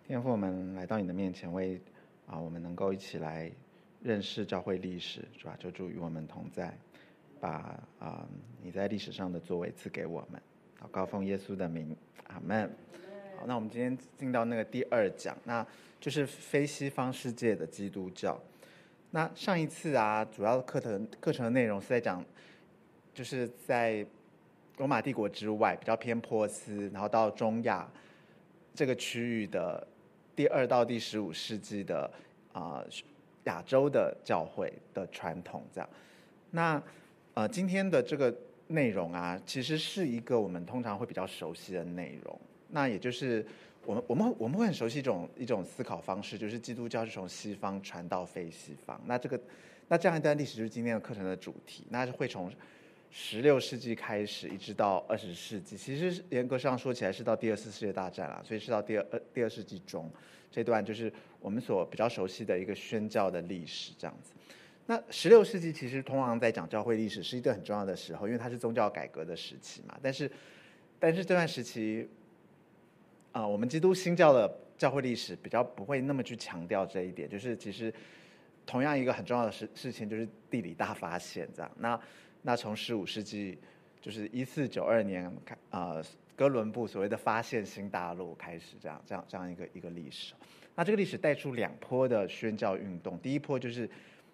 天父，我们来到你的面前，为我们能够一起来认识教会历史，主啊，求主与我们同在，把你在历史上的作为赐给我们。祷告奉耶稣的名，阿们。好，那我们今天进到那个第二讲，那就是非西方世界的基督教。那上一次主要课程的内容是在讲，就是在罗马帝国之外，比较偏波斯，然后到中亚这个区域的第2到第15世纪的亚洲的教会的传统这样。那今天的这个内容其实是一个我们通常会比较熟悉的内容。那也就是我们会很熟悉一种思考方式，就是基督教是从西方传到非西方。那这样一段历史就是今天的课程的主题。那会从16世纪开始一直到20世纪，其实严格上说起来是到第2次世界大战所以是到第二世纪中这段就是我们所比较熟悉的一个宣教的历史这样子。那16世纪其实通常在讲教会历史是一段很重要的时候，因为它是宗教改革的时期嘛。但是这段时期我们基督新教的教会历史比较不会那么去强调这一点，就是其实同样一个很重要的事情就是地理大发现这样。那从15世纪，就是1492年哥伦布所谓的发现新大陆开始，这样一个历史。那这个历史带出2波的宣教运动，第一波就是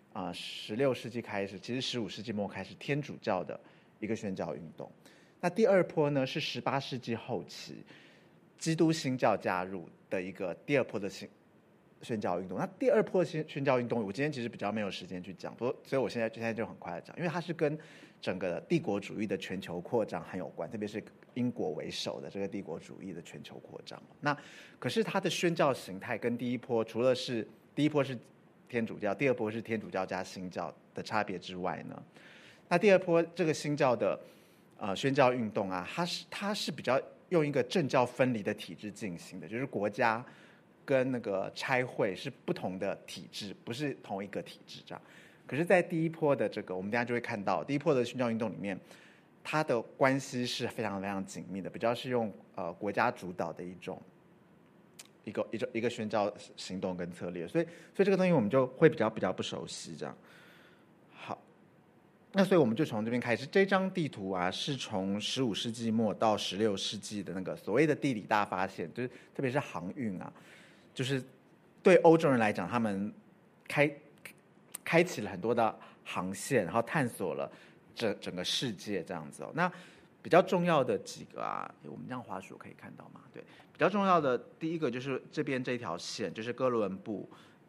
16世纪开始，其实15世纪末开始天主教的一个宣教运动。那第2波呢是18世纪后期基督新教加入的一个第2波的宣教运动。那第2波的宣教运动，我今天其实比较没有时间去讲，所以我现在就很快的讲，因为它是跟整个帝国主义的全球扩张很有关，特别是英国为首的这个帝国主义的全球扩张。那可是它的宣教形态跟第一波，除了是第一波是天主教，第2波是天主教加新教的差别之外呢，那第2波这个新教的宣教运动它是比较用一个政教分离的体制进行的，就是国家跟那个差会是不同的体制，不是同一个体制这样。可是在第一波的这个，我们等一下就会看到第一波的宣教运动里面，它的关系是非常非常紧密的，比较是用国家主导的一个宣教行动跟策略，所以这个东西我们就会比较不熟悉这样。好，那所以我们就从这边开始。这张地图是从15世纪末到16世纪的那个所谓的地理大发现，就是特别是航运就是对欧洲人来讲，他们开启了很多的航线，然后探索了整个世界这样子那比较重要的几个我们这样滑鼠可以看到吗？对，比较重要的第一个就是这边这条线，就是哥伦布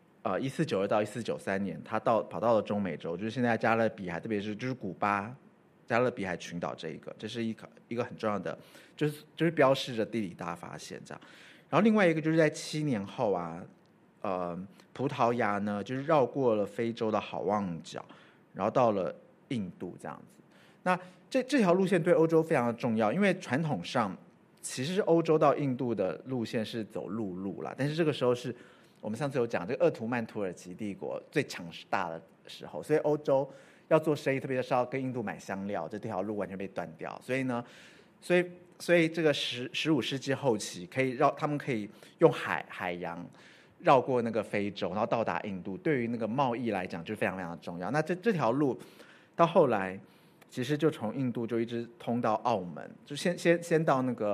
1492到1493年，他跑到了中美洲，就是现在加勒比海，特别是就是古巴加勒比海群岛这是一个很重要的，就是标示着地理大发现这样。然后另外一个就是在7年后葡萄牙呢就是绕过了非洲的好望角，然后到了印度这样子。那这条路线对欧洲非常的重要，因为传统上其实欧洲到印度的路线是走陆路啦，但是这个时候是我们上次有讲这个鄂图曼土耳其帝国最强大的时候，所以欧洲要做生意，特别是要跟印度买香料，这条路完全被断掉。所以这个15世纪后期他们可以用海洋绕过那个非洲，然后到达印度，对于那个贸易来讲就非常非常的重要。那这条路到后来其实就从印度就一直通到澳门，就先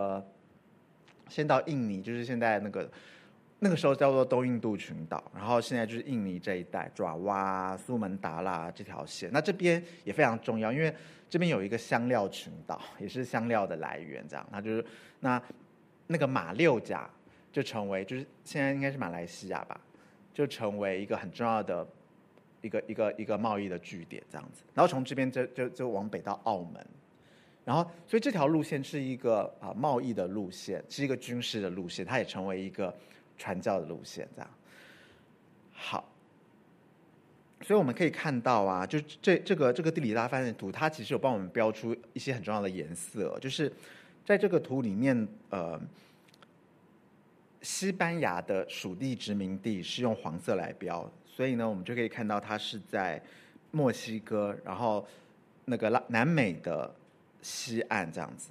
到印尼，就是现在那个时候叫做东印度群岛，然后现在就是印尼这一带，爪哇、苏门答腊这条线。那这边也非常重要，因为这边有一个香料群岛，也是香料的来源这样。那就是那个马六甲就成为，就是现在应该是马来西亚吧，就成为一个很重要的一个贸易的据点这样子。然后从这边就往北到澳门，然后所以这条路线是一个贸易的路线，是一个军事的路线，它也成为一个传教的路线这样。好，所以我们可以看到就这个地理大发现图，它其实有帮我们标出一些很重要的颜色，就是在这个图里面西班牙的属地殖民地是用黄色来标，所以呢我们就可以看到它是在墨西哥，然后那个南美的西岸这样子。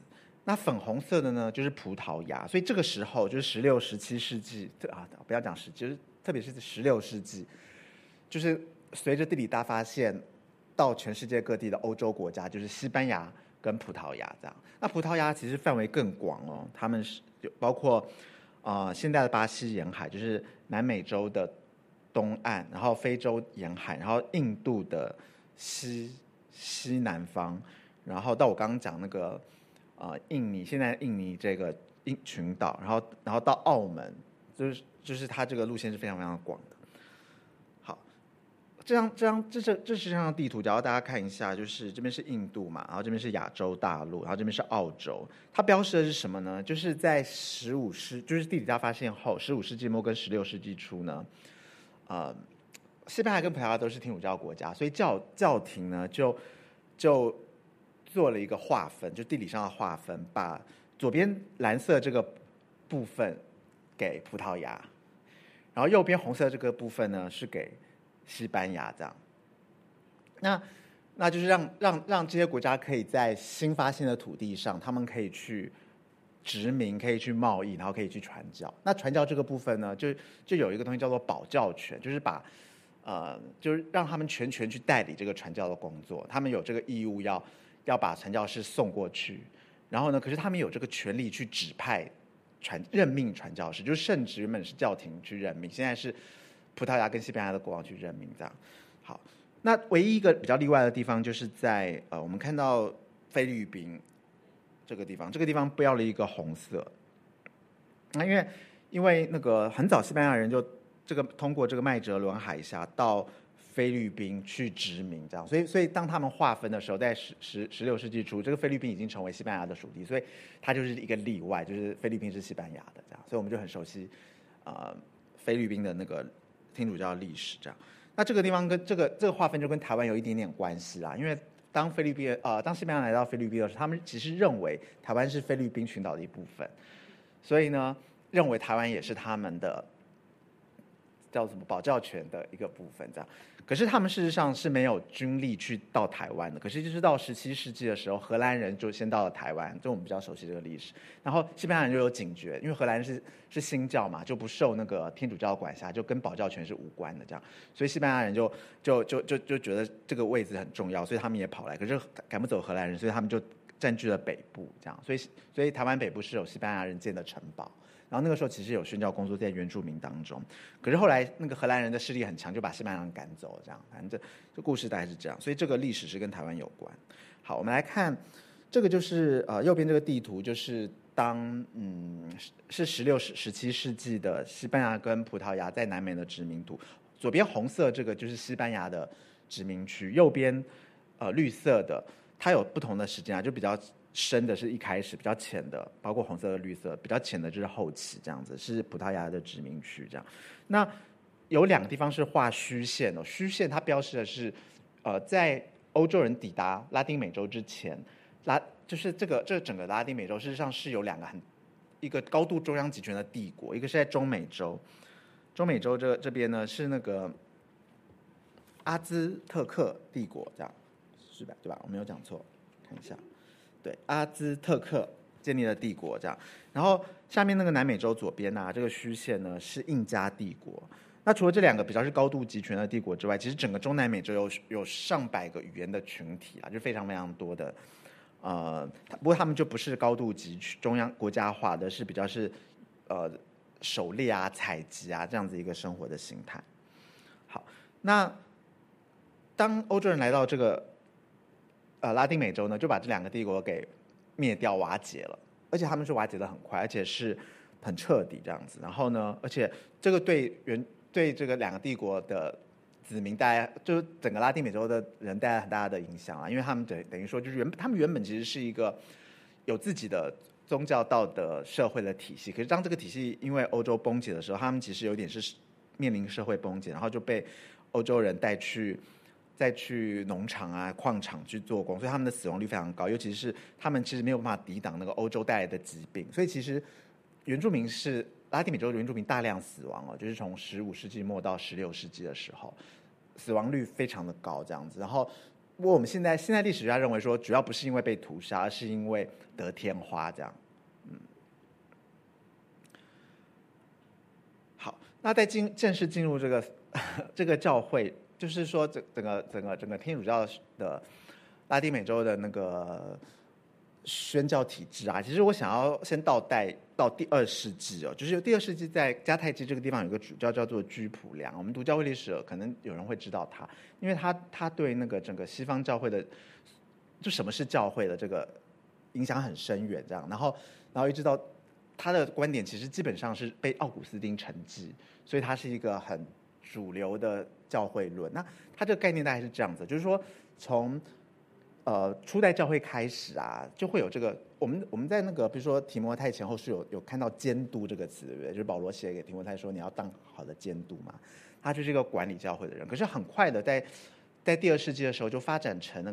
那粉红色的呢就是葡萄牙，所以这个时候就是16、17世纪不要讲就是特别是16世纪，就是随着地理大发现到全世界各地的欧洲国家，就是西班牙跟葡萄牙这样。那葡萄牙其实范围更广哦，他们是包括现在的巴西沿海，就是南美洲的东岸，然后非洲沿海，然后印度的西南方，然后到我刚刚讲那个印尼，现在印尼这个群岛，然后到澳门，就是它这个路线是非常非常广的。好，这是这张地图，只要大家看一下，就是这边是印度嘛，然后这边是亚洲大陆，然后这边是澳洲。它标示的是什么呢？就是在就是地理大发现后，15世纪末跟16世纪初呢，西班牙跟葡萄牙都是天主教国家，所以教廷呢就做了一个划分，就地理上的划分，把左边蓝色这个部分给葡萄牙，然后右边红色这个部分呢是给西班牙这样。那就是让这些国家可以在新发现的土地上，他们可以去殖民，可以去贸易，然后可以去传教。那传教这个部分呢，就有一个东西叫做保教权，就是就是让他们全权去代理这个传教的工作，他们有这个义务要把传教士送过去，然后呢，可是他们有这个权利去指派任命传教士，就是圣旨原本是教廷去任命，现在是葡萄牙跟西班牙的国王去任命这样。好，那唯一一个比较例外的地方就是在我们看到菲律宾这个地方标了一个红色，那因为那个很早西班牙人就通过这个麦哲伦海峡到菲律宾去殖民，这样，所以当他们划分的时候，在16世纪初，这个菲律宾已经成为西班牙的属地，所以它就是一个例外，就是菲律宾是西班牙的这样，所以我们就很熟悉菲律宾的那个天主教历史这样。那这个地方跟这个划分就跟台湾有一点点关系啦，因为当西班牙来到菲律宾的时候，他们其实认为台湾是菲律宾群岛的一部分，所以呢，认为台湾也是他们的叫什么保教权的一个部分这样。可是他们事实上是没有军力去到台湾的，可是就是到17世纪的时候，荷兰人就先到了台湾，就我们比较熟悉这个历史，然后西班牙人就有警觉，因为荷兰人是新教嘛，就不受那个天主教的管辖，就跟保教权是无关的这样，所以西班牙人就觉得这个位置很重要，所以他们也跑来，可是赶不走荷兰人，所以他们就占据了北部这样，所以台湾北部是有西班牙人建的城堡。然后那个时候其实有宣教工作在原住民当中，可是后来那个荷兰人的势力很强，就把西班牙人赶走了，这样，反正这故事大概是这样，所以这个历史是跟台湾有关。好，我们来看这个就是右边这个地图，就是是16、17世纪的西班牙跟葡萄牙在南美的殖民图，左边红色这个就是西班牙的殖民区，右边绿色的它有不同的时间啊，就比较深的是一开始，比较浅的包括红色和绿色，比较浅的就是后期这样子，是葡萄牙的殖民区这样。那有2个地方是画虚线哦，虚线它标示的是在欧洲人抵达拉丁美洲之前，就是这整个拉丁美洲事实上是有一个高度中央集权的帝国，一个是在中美洲这边呢是那个阿兹特克帝国这样，是吧？对吧？我没有讲错，看一下。对，阿兹特克建立了帝国这样，然后下面那个南美洲左边这个虚线呢是印加帝国。那除了这2个比较是高度集权的帝国之外，其实整个中南美洲有上百个语言的群体就非常非常多的。不过他们就不是高度中央国家化的，是比较是狩猎采集这样子一个生活的形态。好，那当欧洲人来到这个拉丁美洲呢，就把这2个帝国给灭掉瓦解了，而且他们是瓦解得很快，而且是很彻底这样子。然后呢，而且这个对这个2个帝国的子民就是整个拉丁美洲的人带来很大的影响因为他们等于说就是他们原本其实是一个有自己的宗教道德社会的体系，可是当这个体系因为欧洲崩解的时候，他们其实有点是面临社会崩解，然后就被欧洲人再去农场矿场去做工，所以他们的死亡率非常高，尤其是他们其实没有办法抵挡那个欧洲带来的疾病，所以其实拉丁美洲的原住民大量死亡就是从15世纪末到16世纪的时候，死亡率非常的高这样子。然后不过我们现在历史学家认为说，主要不是因为被屠杀，而是因为得天花这样。好，那在正式进入这个这个教会，就是说整个天主教的拉丁美洲的那个宣教体制啊，其实我想要先倒带到第2世纪哦，就是第2世纪在迦太基这个地方有个主教叫做居普良，我们读教会历史可能有人会知道他，因为他对那个整个西方教会的就什么是教会的这个影响很深远，这样，然后一直到他的观点其实基本上是被奥古斯丁承继，所以他是一个很主流的教会论。那他这个概念大概是这样子，就是说从初代教会开始啊，就会有这个我们在那个比如说提摩太前后是有看到监督这个词，对不对？就是保罗写给提摩太说你要当好的监督嘛，他就是一个管理教会的人。可是很快的在第2世纪的时候就发展成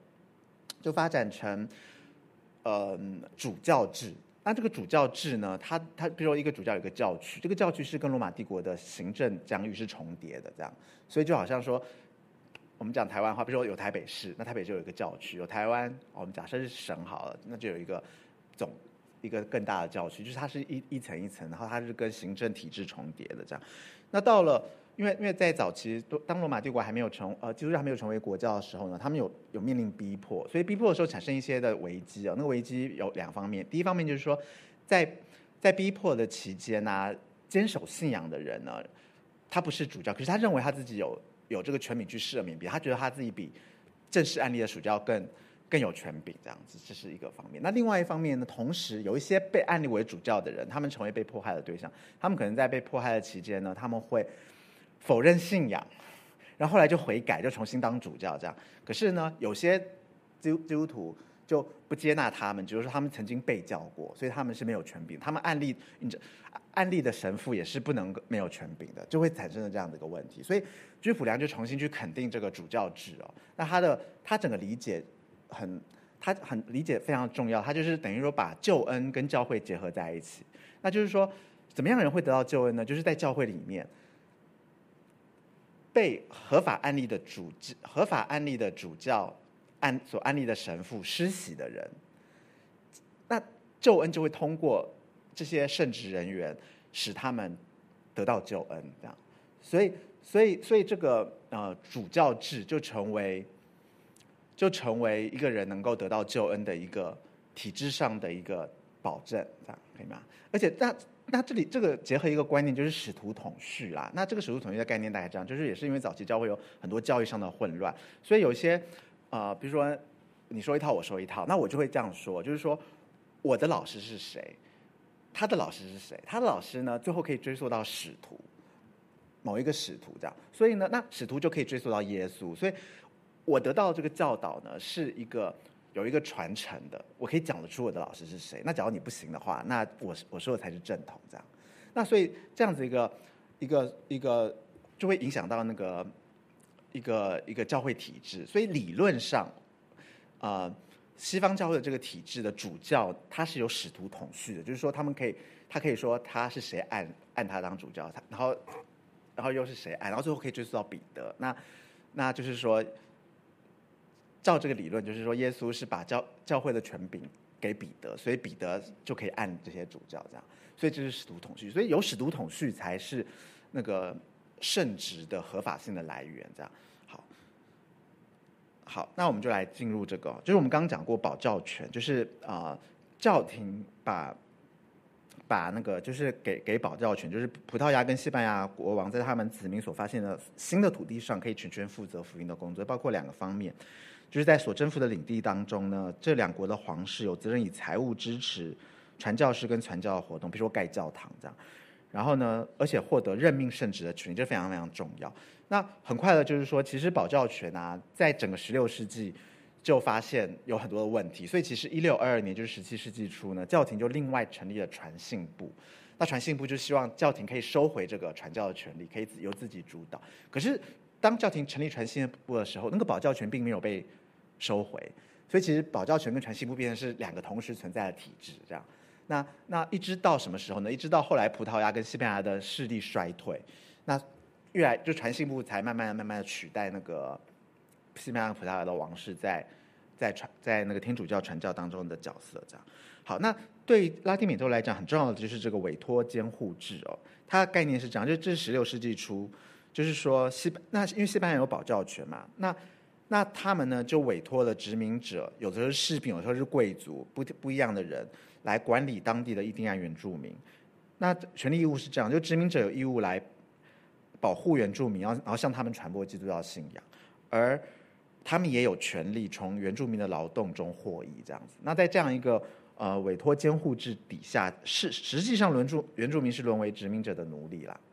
主教制。那这个主教制呢，它比如说一个主教有一个教区，这个教区是跟罗马帝国的行政疆域是重叠的，这样，所以就好像说，我们讲台湾话，比如说有台北市，那台北就有一个教区；有台湾，我们假设是省好了，那就有一个更大的教区，就是它是一层一层，然后它是跟行政体制重叠的这样。那到了因为在早期，当罗马帝国还没有基督教还没有成为国教的时候呢，他们有面临逼迫，所以逼迫的时候产生一些的危机那个危机有2方面，第一方面就是说，在逼迫的期间啊，坚守信仰的人呢，他不是主教，可是他认为他自己有这个权柄去赦免别人，他觉得他自己比正式案例的主教更有权柄，这样子，这是一个方面。那另外一方面呢，同时有一些被案例为主教的人，他们成为被迫害的对象，他们可能在被迫害的期间呢，他们会否认信仰，然后后来就悔改，就重新当主教这样。可是呢，有些基督徒就不接纳他们，就是说他们曾经被教过，所以他们是没有权柄。他们案例的神父也是不能没有权柄的，就会产生了这样的一个问题。所以居普良就重新去肯定这个主教制那他整个理解他很理解非常重要，他就是等于说把救恩跟教会结合在一起。那就是说，怎么样的人会得到救恩呢？就是在教会里面被合法案例的主教所案例的神父施洗的人，那救恩就会通过这些圣职人员使他们得到救恩，这样。所以这个主教制就成为一个人能够得到救恩的一个体制上的一个保证，这样可以吗？而且那这里这个结合一个观念，就是使徒统序啦。那这个使徒统序的概念大概这样，就是也是因为早期教会有很多教义上的混乱，所以有一些比如说你说一套我说一套，那我就会这样说，就是说我的老师是谁，他的老师是谁，他的老师呢最后可以追溯到使徒，某一个使徒这样，所以呢那使徒就可以追溯到耶稣，所以我得到这个教导呢是有一个传承的，我可以讲得出我的老师是谁。那假如你不行的话，那我说的才是正统，这样。那所以这样子一个就会影响到那个一个教会体制。所以理论上，西方教会的这个体制的主教他是有使徒统序的，就是说他可以说他是谁按他当主教，然后又是谁按，然后最后可以追溯到彼得。那就是说。照这个理论，就是说耶稣是把教会的权柄给彼得，所以彼得就可以按这些主教这样，所以这是使徒统序，所以有使徒统序才是那个圣职的合法性的来源，这样。好，那我们就来进入这个，就是我们刚刚讲过保教权，就是教廷把那个就是给保教权，就是葡萄牙跟西班牙国王在他们子民所发现的新的土地上，可以全权负责福音的工作，包括2个方面。就是在所征服的领地当中呢，这2国的皇室有责任以财物支持传教士跟传教的活动，比如说盖教堂这样。然后呢，而且获得任命圣职的权利，这非常非常重要。那很快的就是说，其实保教权在整个16世纪就发现有很多的问题，所以其实1622年，就是17世纪初呢，教廷就另外成立了传信部。那传信部就希望教廷可以收回这个传教的权利，可以由自己主导。可是当教廷成立传信部的时候，那个保教权并没有被收回，所以其实保教权跟传信部变成是2个同时存在的体制，这样。那一直到什么时候呢？一直到后来葡萄牙跟西班牙的势力衰退，那就传信部才慢慢的取代那个西班牙、葡萄牙的王室在那个天主教传教当中的角色。这样好，那对拉丁美洲来讲很重要的就是这个委托监护制哦，它的概念是这样，就这是16世纪初，就是说因为西班牙有保教权嘛，那他们呢就委托了殖民者，有的时候是士兵，有的时候是贵族，不一样的人来管理当地的印第安原住民。那权利义务是这样，就殖民者有义务来保护原住民，然后向他们传播基督教信仰，而他们也有权利从原住民的劳动中获益，这样子。那在这样一个委托监护制底下，实际上原住民是沦为殖民者的奴隶啦。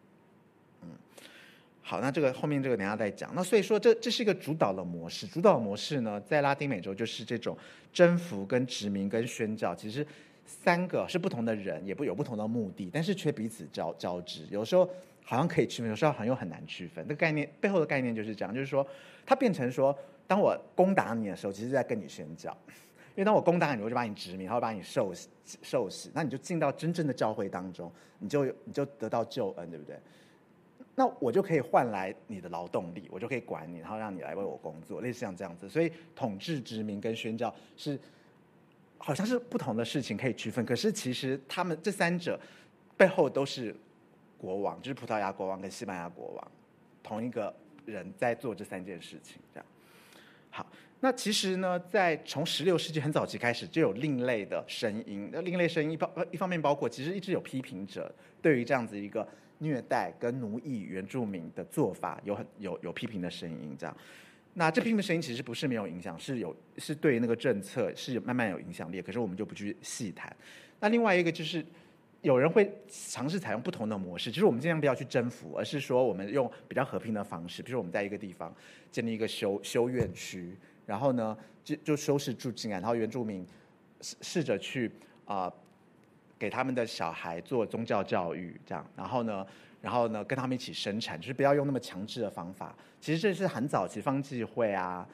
好，那这个后面这个等一下再讲。那所以说这是一个主导的模式。主导模式呢，在拉丁美洲就是这种征服、跟殖民、跟宣教，其实3个是不同的人，也有不同的目的，但是却彼此交织。有时候好像可以区分，有时候好像又很难区分。这概念背后的概念就是这样，就是说它变成说，当我攻打你的时候，其实在跟你宣教。因为当我攻打你，我就把你殖民，然后把你受洗，那你就进到真正的教会当中，你就得到救恩，对不对？那我就可以换来你的劳动力，我就可以管你，然后让你来为我工作，类似像这样子。所以统治、殖民跟宣教好像是不同的事情可以区分，可是其实他们这3者背后都是国王，就是葡萄牙国王跟西班牙国王，同一个人在做这3件事情。这样好，那其实呢，从16世纪很早期开始就有另类的声音，另类声音一方面包括其实一直有批评者对于这样子一个虐待跟奴役原住民的做法有批评的声音，这样。那这批评的声音其实不是没有影响，是对于那个政策是慢慢有影响力，可是我们就不去细谈。那另外一个就是有人会尝试采用不同的模式，就是我们尽量不要去征服，而是说我们用比较和平的方式，比如说我们在一个地方建立一个修院区，然后呢就收拾住进来，然后原住民试着去给他们的小孩做宗教教育，这样，然后呢跟他们一起生产，就是不要用那么强制的方法。其实这是很早期方济会啊、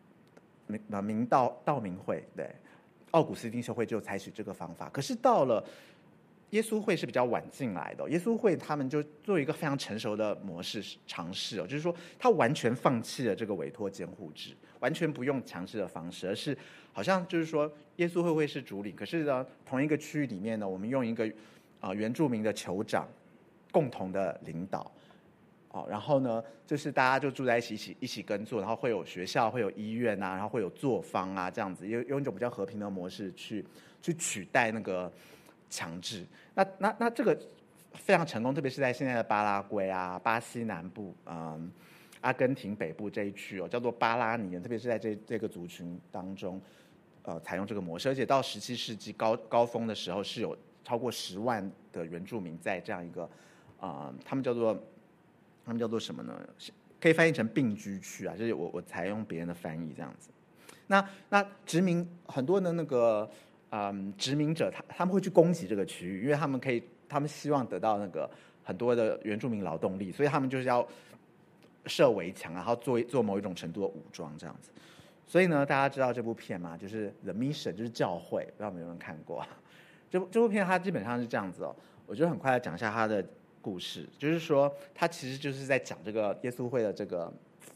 道明会，对，奥古斯丁修会就采取这个方法。可是到了耶稣会是比较晚进来的，耶稣会他们就做一个非常成熟的模式尝试就是说他完全放弃了这个委托监护制，完全不用强制的方式，而是好像就是说耶稣会是主领，可是呢同一个区域里面呢，我们用一个原住民的酋长共同的领导。然后呢，就是大家就住在一起耕作，然后会有学校，会有医院啊，然后会有作坊啊，这样子用一种比较和平的模式去取代那个强制。那这个非常成功，特别是在现在的巴拉圭啊、巴西南部、阿根廷北部这一区叫做巴拉尼人，特别是在这个族群当中，采用这个模式，而且到17世纪高峰的时候，是有超过10万的原住民在这样一个他们叫做什么呢？可以翻译成并居区啊，就是我采用别人的翻译这样子。那殖民很多的那个殖民者他们会去攻击这个区域，因为他们希望得到那个很多的原住民劳动力，所以他们就是要设围墙，然后做某一种程度的武装这样子。所以呢，大家知道这部片吗？就是 The Mission， 就是教会，不知道有没有人看过？这部片它基本上是这样子我就很快的讲一下它的故事，就是说它其实就是在讲这个耶稣会的这个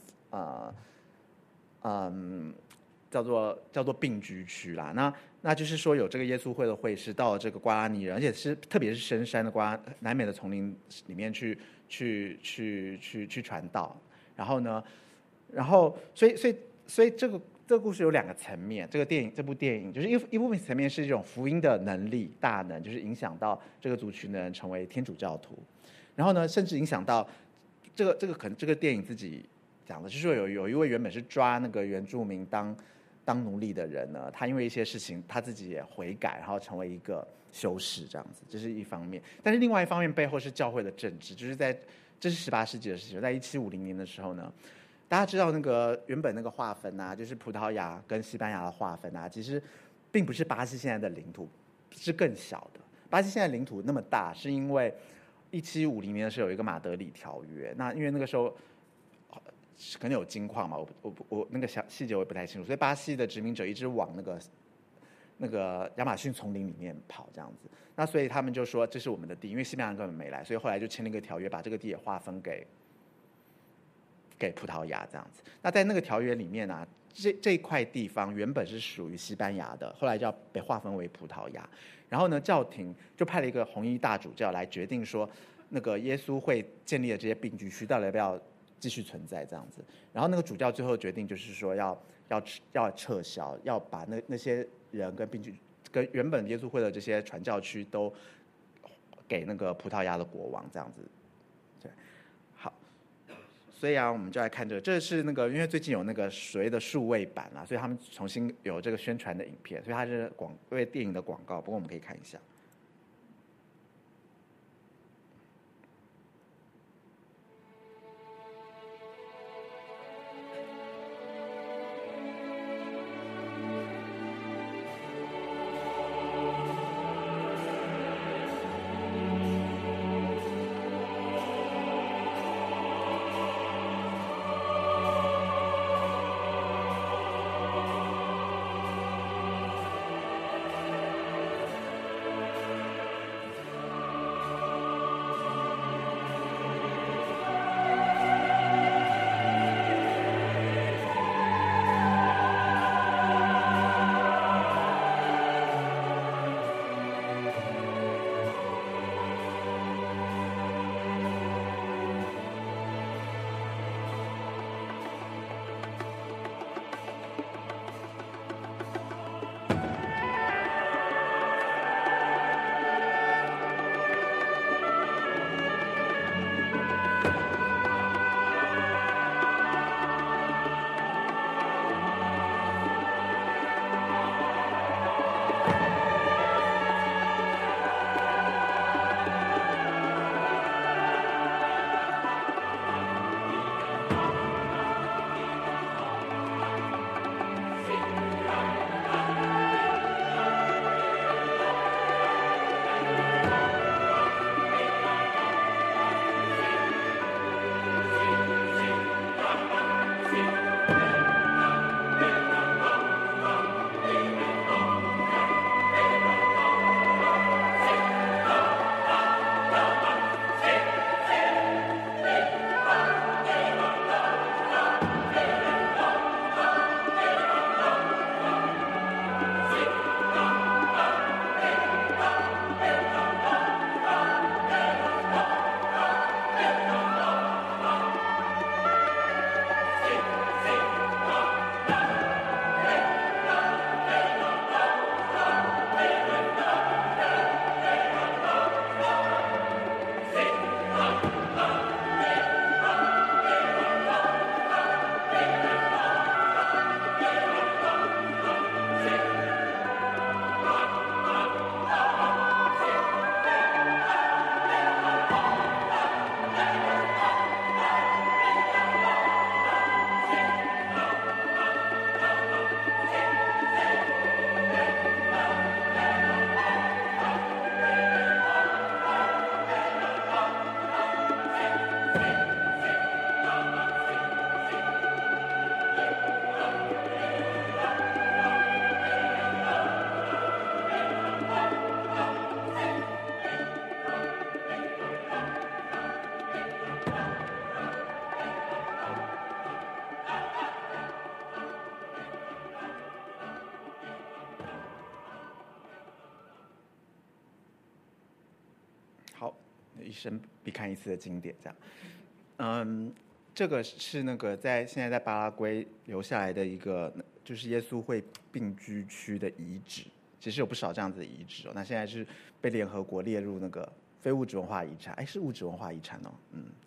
叫做并居区啦。那就是说有这个耶稣会的会士到了这个瓜拉尼人，而且特别是深山的南美的丛林里面去传道。然后所以这个故事有2个层面。这部电影就是一部分层面是这种福音的能力大能，就是影响到这个族群的人成为天主教徒。然后呢，甚至影响到这个电影自己讲的，就是说有一位原本是抓那个原住民当奴隶的人呢，他因为一些事情他自己也悔改，然后成为一个修士这样子，这是一方面。但是另外一方面背后是教会的政治，就是这是18世纪的事情，在1750年的时候呢，大家知道那个原本那个划分啊，就是葡萄牙跟西班牙的划分啊，其实并不是巴西现在的领土，是更小的。巴西现在领土那么大，是因为1750年的时候有一个马德里条约，那因为那个时候可能有金矿嘛，我那个细节我也不太清楚，所以巴西的殖民者一直往那个亚马逊丛林里面跑这样子，那所以他们就说这是我们的地，因为西班牙根本没来，所以后来就签了一个条约，把这个地也划分给给葡萄牙这样子。那在那个条约里面啊，这一块地方原本是属于西班牙的，后来就要被划分为葡萄牙。然后呢，教廷就派了一个红衣大主教来决定说，那个耶稣会建立的这些并居区到底要不要继续存在这样子。然后那个主教最后决定就是说要撤销，要把那些人跟原本耶稣会的这些传教区都给那个葡萄牙的国王这样子。对，好，所以啊，我们就来看这是那个，因为最近有那个所谓的数位版啦，所以他们重新有这个宣传的影片，所以它是为电影的广告，不过我们可以看一下。好，一生必看一次的经典，这样。这个是那个现在在巴拉圭留下来的一个，就是耶稣会并居区的遗址，其实有不少这样子的遗址哦。那现在是被联合国列入那个非物质文化遗产，哎，是物质文化遗产哦。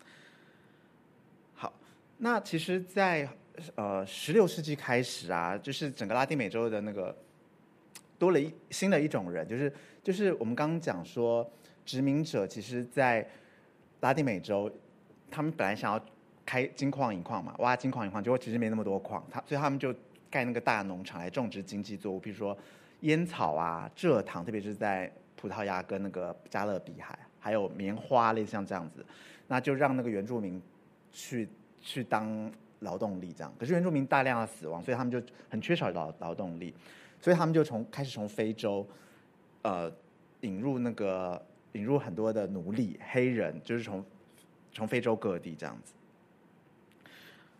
好，那其实在16世纪开始啊，就是整个拉丁美洲的那个多了新的一种人，就是我们刚刚讲说，殖民者其实在拉丁美洲，他们本来想要开金矿银矿嘛，挖金矿银矿，结果其实没那么多矿，所以他们就盖那个大农场来种植经济作物，比如说烟草啊、蔗糖，特别是在葡萄牙跟那个加勒比海，还有棉花，类似像这样子，那就让那个原住民去当劳动力这样。可是原住民大量的死亡，所以他们就很缺少劳动力，所以他们就开始从非洲，引入很多的奴隶黑人，就是从非洲各地这样子。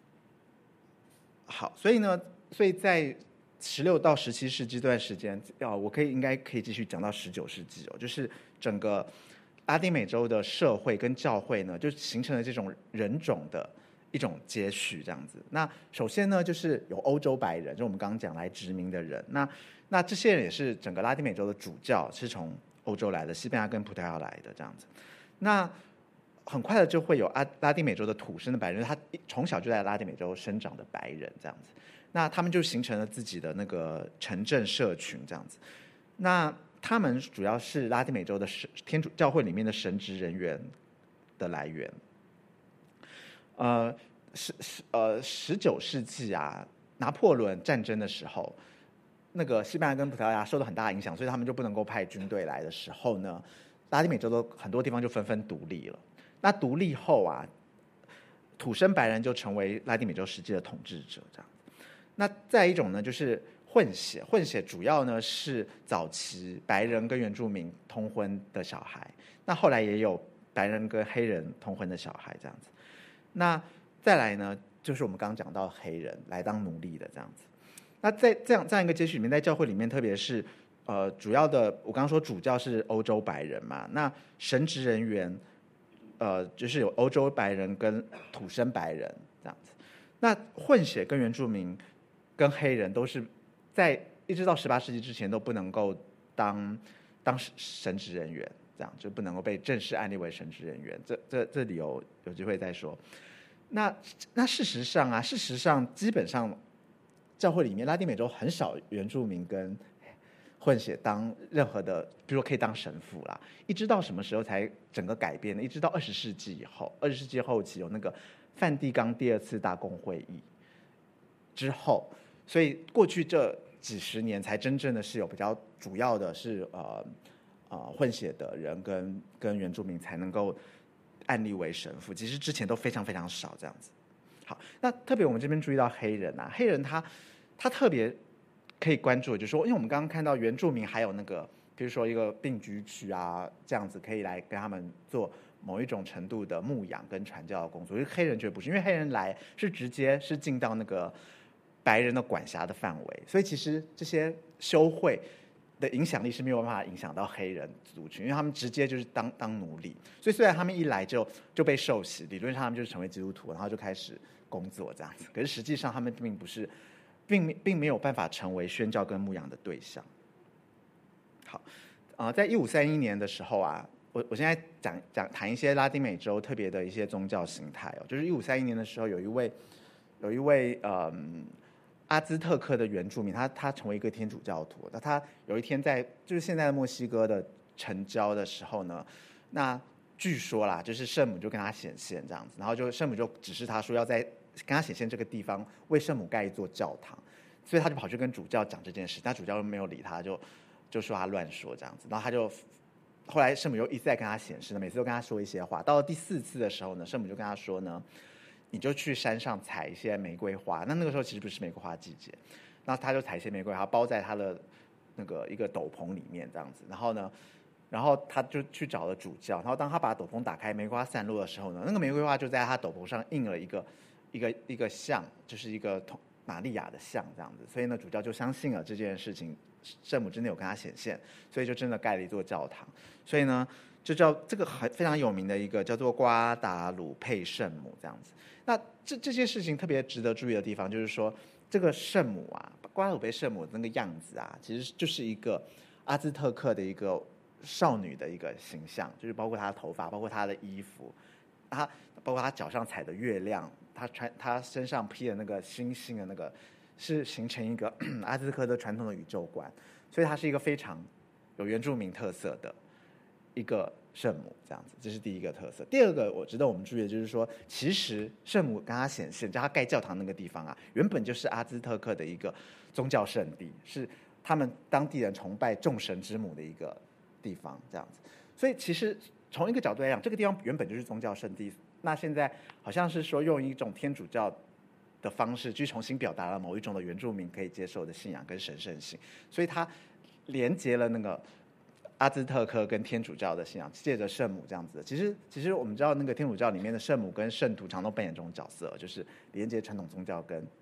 好，所以在16到17世纪这段时间，我应该可以继续讲到19世纪哦，就是整个拉丁美洲的社会跟教会呢，就形成了这种人种的一种接续这样子。那首先呢，就是有欧洲白人，就我们刚刚讲来殖民的人，那这些人也是整个拉丁美洲的主教，是从欧洲来的，西班牙跟葡萄牙来的这样子。那很快的就会有拉丁美洲的土生的白人，他从小就在拉丁美洲生长的白人这样子。那他们就形成了自己的那个城镇社群这样子。那他们主要是拉丁美洲的天主教会里面的神职人员的来源。19世纪啊，拿破仑战争的时候，那个西班牙跟葡萄牙受到很大的影响，所以他们就不能够派军队来的时候呢，拉丁美洲的很多地方就纷纷独立了。那独立后啊，土生白人就成为拉丁美洲实际的统治者这样。那再一种呢，就是混血主要呢是早期白人跟原住民通婚的小孩，那后来也有白人跟黑人通婚的小孩这样子。那再来呢，就是我们刚刚讲到黑人来当奴隶的这样子。那在这样一个接续里面，在教会里面，特别是主要的，我刚刚说主教是欧洲白人嘛，那神职人员就是有欧洲白人跟土生白人这样子。那混血跟原住民跟黑人都是在一直到18世纪之前都不能够当神职人员，这样就不能够被正式案例为神职人员。这里有机会再说。那事实上基本上教会里面拉丁美洲很少原住民跟混血当任何的，比如说可以当神父啦。一直到什么时候才整个改变呢？一直到20世纪以后，20世纪后期有那个梵蒂冈第2次大公会议之后，所以过去这几十年才真正的是有比较主要的是混血的人跟原住民才能够案例为神父，其实之前都非常非常少这样子。好，那特别我们这边注意到黑人他特别可以关注的就是说，因为我们刚刚看到原住民还有那个比如说一个定居区啊，这样子可以来跟他们做某一种程度的牧养跟传教的工作，因为黑人绝不是，因为黑人来是直接是进到那个白人的管辖的范围，所以其实这些修会的影响力是没有办法影响到黑人族群，因为他们直接就是当奴隶。所以虽然他们一来就被受洗，理论上他们就是成为基督徒，然后就开始工作这样子，可是实际上他们并没有办法成为宣教跟牧养的对象。好，在1531年的时候啊，我现在谈一些拉丁美洲特别的一些宗教形态哦，就是1531年的时候有一位阿兹特克的原住民，他成为一个天主教徒。那他有一天在就是现在的墨西哥的城郊的时候呢，那据说啦，就是圣母就跟他显现这样子，然后圣母就指示他说要在跟他显现这个地方为圣母盖一座教堂，所以他就跑去跟主教讲这件事，但主教没有理他，就说他乱说这样子，然后后来圣母又一再跟他显示呢，每次都跟他说一些话。到了第4次的时候呢，圣母就跟他说呢，你就去山上采一些玫瑰花。那个时候其实不是玫瑰花季节，然后他就采一些玫瑰花包在他的那个一个斗篷里面这样子。然后他就去找了主教，然后当他把斗篷打开，玫瑰花散落的时候呢，那个玫瑰花就在他斗篷上印了一个像，就是一个玛利亚的像这样子。所以呢，主教就相信了这件事情，圣母真的有跟他显现，所以就真的盖了一座教堂。所以呢，就叫这个非常有名的一个叫做瓜达鲁佩圣母这样子。那这些事情特别值得注意的地方，就是说这个圣母啊，瓜达鲁佩圣母的那个样子啊，其实就是一个阿兹特克的一个少女的一个形象，就是包括她的头发，包括她的衣服，包括她脚上踩的月亮，她身上披的那个星星的那个，是形成一个阿兹特克的传统的宇宙观，所以她是一个非常有原住民特色的一个圣母这样子，这是第一个特色。第二个我值得我们注意的就是说，其实圣母跟她显现，叫她盖教堂那个地方啊，原本就是阿兹特克的一个宗教圣地，是他们当地人崇拜众神之母的一个地方这样子。所以其实从一个角度来讲，这个地方原本就是宗教圣地，那现在好像是说用一种天主教的方式去重新表达了某一种的原住民可以接受的信仰跟神圣性，所以它连接了那个阿兹特克跟天主教的信仰，借着圣母这样子的。其实我们知道那个天主教里面的圣母跟圣徒常都扮演这种角色，就是连接传统宗教跟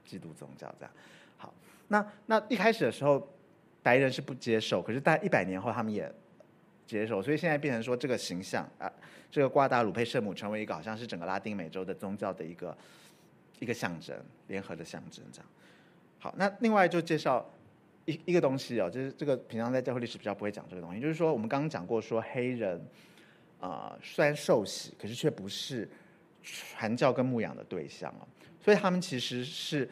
基督宗教这样。好，那一开始的时候，白人是不接受，可是在100年后他们也接受，所以现在变成说这个形象啊，这个瓜达鲁佩圣母成为一个好像是整个拉丁美洲的宗教的一个象征，联合的象征这样。好，那另外就介绍一个东西哦，就是这个平常在教会历史比较不会讲这个东西，就是说我们刚刚讲过说黑人虽然受洗，可是却不是传教跟牧养的对象哦，所以他们其实是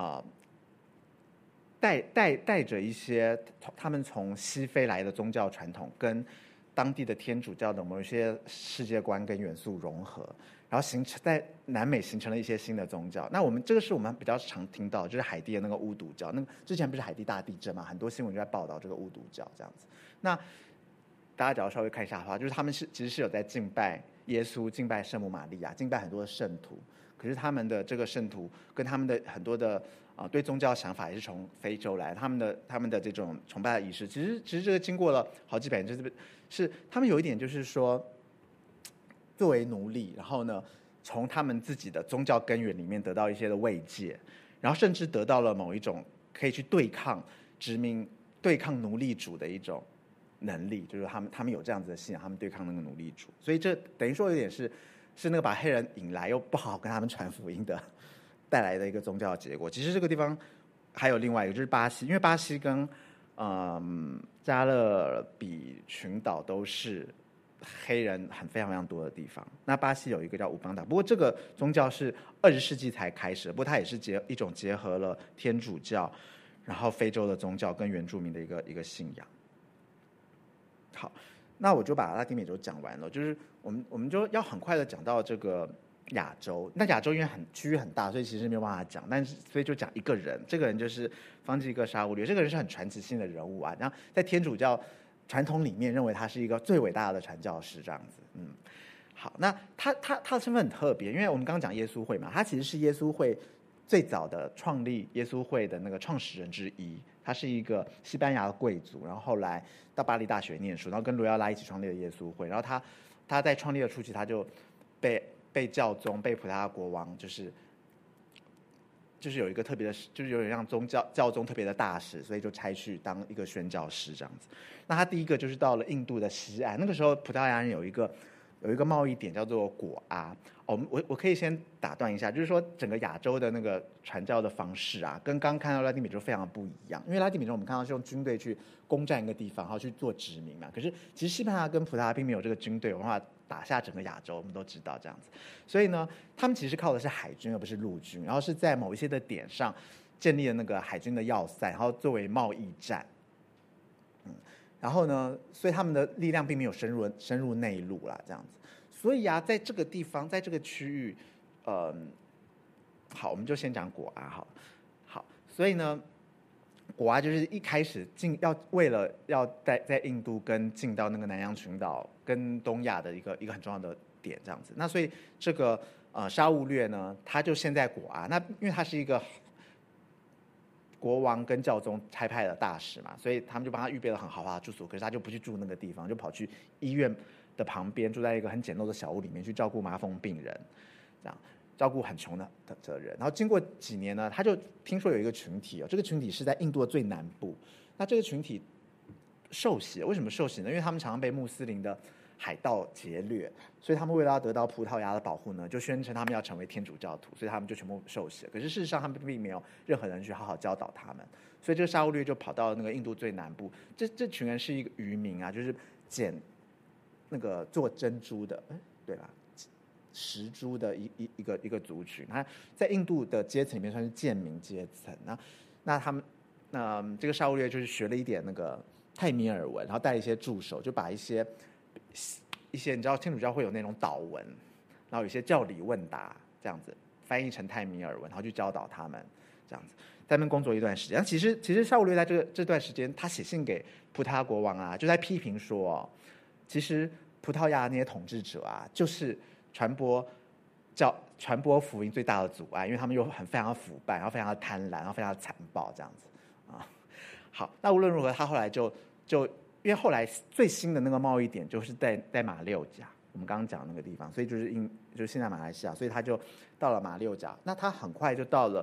带着一些他们从西非来的宗教传统跟当地的天主教的某一些世界观跟元素融合，然后在南美形成了一些新的宗教。那这个是我们比较常听到，就是海地的那个巫毒教。那个之前不是海地大地震嘛，很多新闻就在报道这个巫毒教这样子。那大家只要稍微看一下的话，就是他们其实是有在敬拜耶稣、敬拜圣母玛利亚、敬拜很多的圣徒。可是他们的这个圣徒跟他们的很多的对宗教想法也是从非洲来，他们的这种崇拜的仪式，其实这个经过了好几百年，是他们有一点就是说，作为奴隶，然后呢，从他们自己的宗教根源里面得到一些的慰藉，然后甚至得到了某一种可以去对抗殖民、对抗奴隶主的一种能力，就是他们有这样子的信仰，他们对抗那个奴隶主，所以这等于说有点是那个把黑人引来又不好跟他们传福音的带来的一个宗教结果。其实这个地方还有另外一个就是巴西，因为巴西跟加勒比群岛都是黑人非常非常多的地方。那巴西有一个叫乌邦达，不过这个宗教是20世纪才开始的，不过它也是一种结合了天主教，然后非洲的宗教跟原住民的一个信仰。好，那我就把拉丁美洲讲完了，就是我们就要很快的讲到这个亚洲。那亚洲因为区域很大，所以其实没有办法讲，所以就讲一个人，这个人就是方济各沙乌略。这个人是很传奇性的人物啊，然后在天主教传统里面认为他是一个最伟大的传教士这样子。好，那他的身份很特别，因为我们刚刚讲耶稣会嘛，他其实是耶稣会最早的创立耶稣会的那个创始人之一。他是一个西班牙的贵族，然后后来到巴黎大学念书，然后跟罗耀拉一起创立了耶稣会。然后他在创立的初期，他就被教宗、被葡萄牙国王，就是有一个特别的，就是有点像教宗特别的大使，所以就差去当一个宣教师这样子。那他第一个就是到了印度的西岸，那个时候葡萄牙人有一个贸易点叫做果阿。我可以先打断一下，就是说整个亚洲的那个传教的方式啊，跟刚看到拉丁美洲非常不一样。因为拉丁美洲我们看到是用军队去攻占一个地方，然后去做殖民嘛。可是其实西班牙跟葡萄牙并没有这个军队有办法打下整个亚洲，我们都知道这样子。所以呢，他们其实靠的是海军而不是陆军，然后是在某一些的点上建立了那个海军的要塞，然后作为贸易战。然后呢，所以他们的力量并没有深入内陆啦，这样子。所以啊，在这个地方，在这个区域，好，我们就先讲果阿好，所以呢，果阿就是一开始为了要在印度跟进到那个南洋群岛跟东亚的一个很重要的点，这样子。那所以这个沙乌略呢，他就先在果阿，那因为他是一个国王跟教宗差派的大使嘛，所以他们就帮他预备了很豪华的住所，可是他就不去住那个地方，就跑去医院的旁边，住在一个很简陋的小屋里面去照顾麻风病人，这样照顾很穷的人。然后经过几年呢，他就听说有一个群体这个群体是在印度的最南部。那这个群体受洗，为什么受洗呢？因为他们常常被穆斯林的海盗劫掠，所以他们为了要得到葡萄牙的保护呢，就宣称他们要成为天主教徒，所以他们就全部受洗了。可是事实上，他们并没有任何人去好好教导他们，所以这个沙乌略就跑到那个印度最南部。这群人是一个渔民啊，就是那个做珍珠的，对吧？石珠的一个族群，他在印度的阶层里面算是贱民阶层。那他们这个沙乌略就是学了一点那个泰米尔文，然后带一些助手，就把一些你知道天主教会有那种祷文，然后有一些教理问答这样子翻译成泰米尔文，然后去教导他们这样子，在那边工作一段时间。其实沙乌略在这段时间，他写信给葡萄牙国王啊，就在批评说其实葡萄牙那些统治者啊，就是传播福音最大的阻碍，因为他们又非常的腐败，然后非常的贪婪，然后非常的残暴这样子啊。好，那无论如何，他后来就因为后来最新的那个贸易点就是在马六甲，我们刚刚讲那个地方，所以就是现在马来西亚，所以他就到了马六甲。那他很快就到了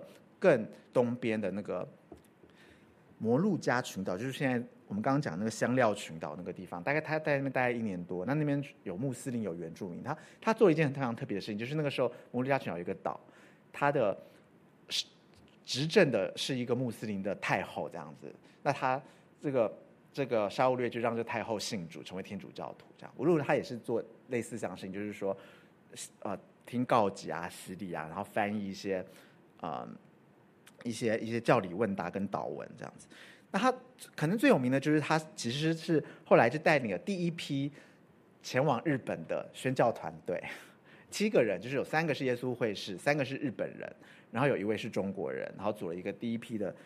更东边的那个摩鹿加群岛，就是现在我们刚刚讲那个香料群岛那个地方，大概他在那边待1年多，那边有穆斯林有原住民，他做了一件非常特别的事情，就是那个时候摩鹿加群岛有一个岛，他的执政的是一个穆斯林的太后这样子，那他这个沙乌略就让这太后信主，成为天主教徒这样。无论他也是做类似这样的事情，就是说听告解啊、洗礼啊，然后翻译一些教理问答跟祷文这样子。那他可能最有名的就是他其实是后来就带领了第一批前往日本的宣教团队，7个人，就是有3个是耶稣会士，3个是日本人，然后有1位是中国人，然后组了一个第一批的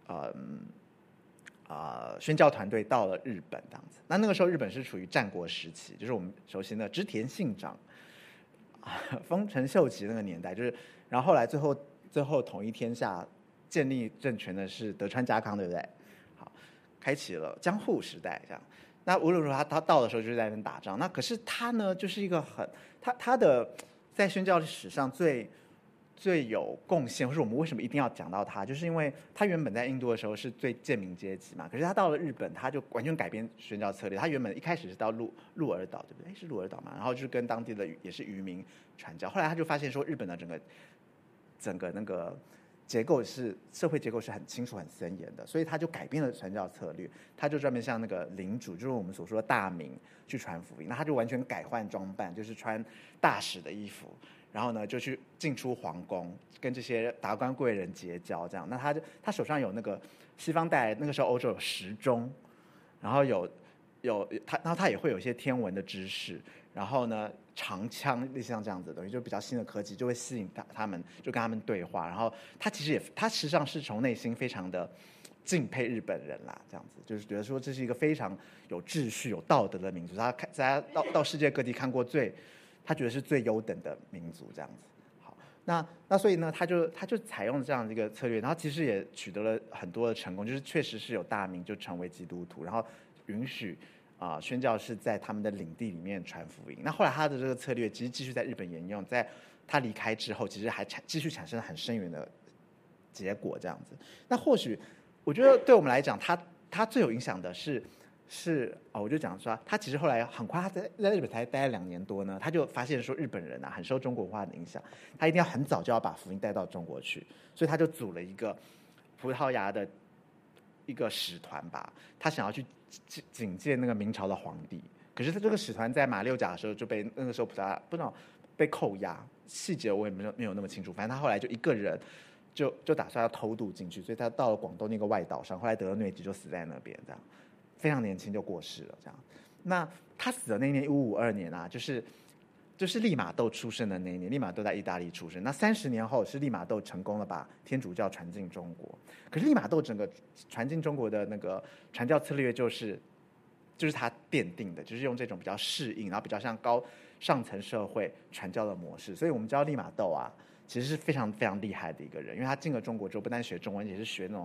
宣教团队到了日本这样子。那个时候日本是处于战国时期，就是我们熟悉的织田信长、丰臣秀吉那个年代，就是然后后来最后统一天下、建立政权的是德川家康，对不对？好，开启了江户时代这样。那无论如何他到的时候就是在那边打仗。那可是他呢，就是一个他的在宣教史上最有贡献，或是我们为什么一定要讲到他，就是因为他原本在印度的时候是最贱民阶级嘛，可是他到了日本，他就完全改变宣教策略。他原本一开始是到鹿儿岛，对不对？是鹿儿岛嘛，然后就是跟当地的也是渔民传教。后来他就发现说，日本的整个那个社会结构是很清楚、很森严的，所以他就改变了传教策略，他就专门像那个领主，就是我们所说的大名去传福音。那他就完全改换装扮，就是穿大使的衣服。然后呢，就去进出皇宫，跟这些达官贵人结交，这样。那他手上有那个西方带来，那个时候欧洲有时钟，然后然后他也会有一些天文的知识，然后呢，长枪类似像这样子的东西，就比较新的科技，就会吸引他们，就跟他们对话。然后他实际上是从内心非常的敬佩日本人啦，这样子，就是觉得说这是一个非常有秩序、有道德的民族。他到世界各地看过他觉得是最优等的民族这样子。好，那所以呢，他就采用这样的一个策略，然后其实也取得了很多的成功，就是确实是有大名就成为基督徒，然后允许宣教士在他们的领地里面传福音。那后来他的这个策略其实继续在日本沿用，在他离开之后，其实还继续产生了很深远的结果这样子。那或许我觉得对我们来讲，他最有影响的是我就讲说，他其实后来很快，他在日本才待了2年多呢，他就发现说日本人很受中国文化的影响，他一定要很早就要把福音带到中国去，所以他就组了一个葡萄牙的一个使团吧，他想要去警戒那个明朝的皇帝。可是他这个使团在马六甲的时候就被那个时候葡萄牙不知道被扣押，细节我也没有那么清楚，反正他后来就一个人就打算要偷渡进去，所以他到了广东那个外岛上，后来得了疟疾就死在那边这样。非常年轻就过世了，这样。那他死的那年1552年啊，就是利玛窦出生的那一年。利玛窦在意大利出生，那30年后是利玛窦成功了把天主教传进中国。可是利玛窦整个传进中国的那个传教策略就是他奠定的，就是用这种比较适应，然后比较像上层社会传教的模式。所以我们知道利玛窦其实是非常非常厉害的一个人，因为他进了中国之后，不但学中文，也是学那种